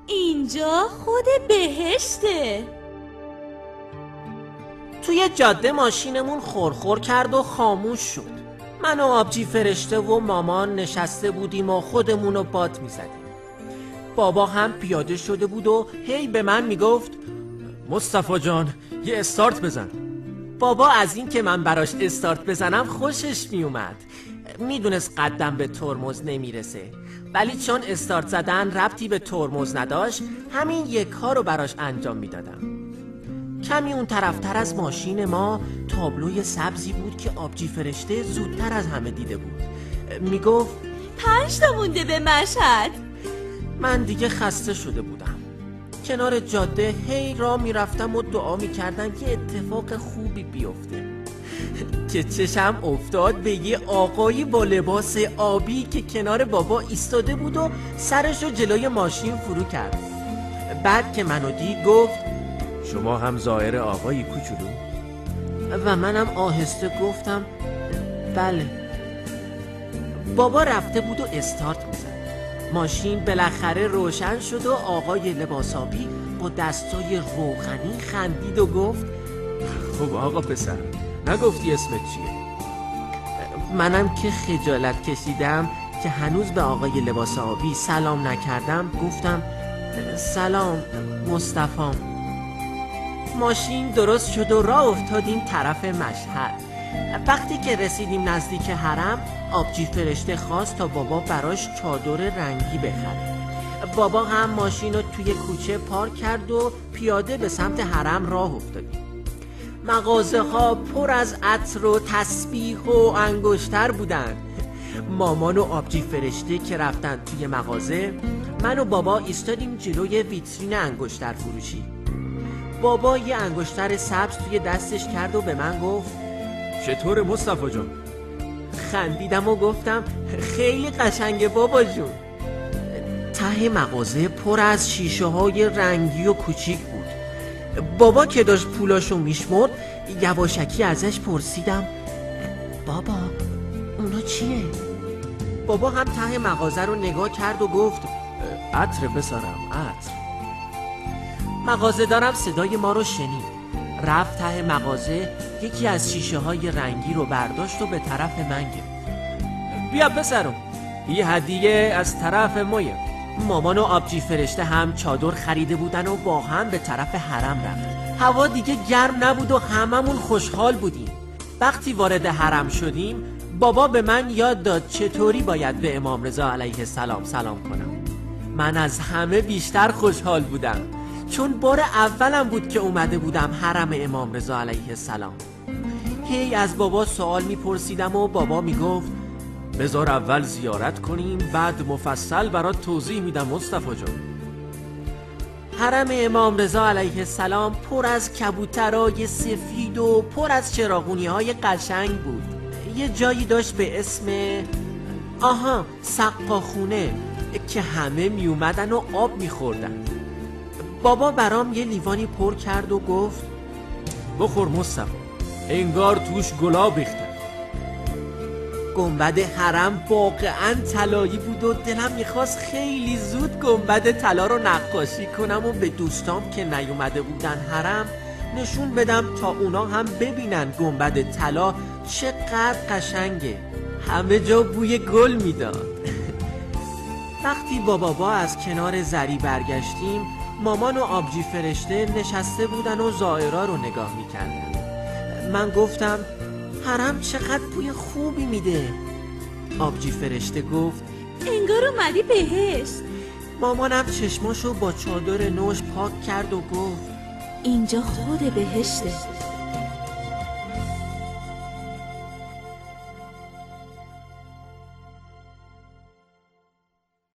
اینجا خود بهشته. توی جاده ماشینمون خورخور کرد و خاموش شد. من و آبجی فرشته و مامان نشسته بودیم و خودمونو باد میزدیم. بابا هم پیاده شده بود و هی به من میگفت مصطفی جان یه استارت بزن. بابا از این که من براش استارت بزنم خوشش میومد. میدونست قدم به ترمز نمیرسه، ولی چون استارت زدن ربطی به ترمز نداشت همین یک کارو براش انجام میدادم. کمی اون طرفتر از ماشین ما تابلوی سبزی بود که آبجی فرشته زودتر از همه دیده بود. میگفت 5 تا مونده به مشهد. من دیگه خسته شده بودم. کنار جاده هی راه میرفتم و دعا میکردم که اتفاق خوبی بیفته. که چشم افتاد به یه آقایی با لباس آبی که کنار بابا ایستاده بود و سرشو جلوی ماشین فرو کرد. بعد که منو دید گفت شما هم ظاهر آقایی کوچولو؟ و منم آهسته گفتم بله. بابا رفته بود و استارت میزد. ماشین بالاخره روشن شد و آقای لباس آبی با دستای روغنی خندید و گفت خب آقا پسر نگفتی اسمت چیه؟ منم که خجالت کشیدم که هنوز به آقای لباس آبی سلام نکردم گفتم سلام مصطفی. ماشین درست شد و راه افتادیم طرف مشهد. وقتی که رسیدیم نزدیک حرم آبجی فرشته خواست تا بابا براش چادر رنگی بخره. بابا هم ماشین رو توی کوچه پارک کرد و پیاده به سمت حرم راه افتادیم. مغازه ها پر از عطر و تسبیح و انگشتر بودن. مامان و آبجی فرشته که رفتن توی مغازه، من و بابا ایستادیم جلوی ویترین انگشتر فروشی. بابا یه انگشتر سبز توی دستش کرد و به من گفت چطور مصطفی جان؟ خندیدم و گفتم خیلی قشنگه بابا جون. ته مغازه پر از شیشه های رنگی و کوچیک بود. بابا که داشت پولاشو میشمرد یواشکی ازش پرسیدم بابا اونا چیه؟ بابا هم ته مغازه رو نگاه کرد و گفت عطر پسرم عطر. مغازه دارم صدای ما رو شنید. رفت ته مغازه یکی از شیشه های رنگی رو برداشت و به طرف من گرفت. بیا پسرم یه هدیه از طرف مایه. مامان و آبجی فرشته هم چادر خریده بودن و با هم به طرف حرم رفت. هوا دیگه گرم نبود و هممون خوشحال بودیم. وقتی وارد حرم شدیم بابا به من یاد داد چطوری باید به امام رضا علیه السلام سلام کنم. من از همه بیشتر خوشحال بودم چون بار اولم بود که اومده بودم حرم امام رضا علیه السلام. هی از بابا سوال میپرسیدم و بابا میگفت بذار اول زیارت کنیم بعد مفصل برات توضیح میدم مصطفی جان. حرم امام رضا علیه السلام پر از کبوترای سفید و پر از چراغونی‌های قشنگ بود. یه جایی داشت به اسم سقاخونه که همه میومدن و آب میخوردن. بابا برام یه لیوانی پر کرد و گفت بخور مصطفی انگار توش گلاب ریختن. گنبد حرم واقعا طلایی بود و دلم میخواست خیلی زود گنبد طلا رو نقاشی کنم و به دوستام که نیومده بودن حرم نشون بدم تا اونا هم ببینن گنبد طلا چقدر قشنگه. همه جا بوی گل میداد. وقتی با بابا از کنار زری برگشتیم مامان و آبجی فرشته نشسته بودن و زائرا رو نگاه میکردن. من گفتم حرم چقدر بوی خوبی میده. آبجی فرشته گفت انگار اومدی بهشت. مامانم چشماشو با چادر نوش پاک کرد و گفت اینجا خود بهشته.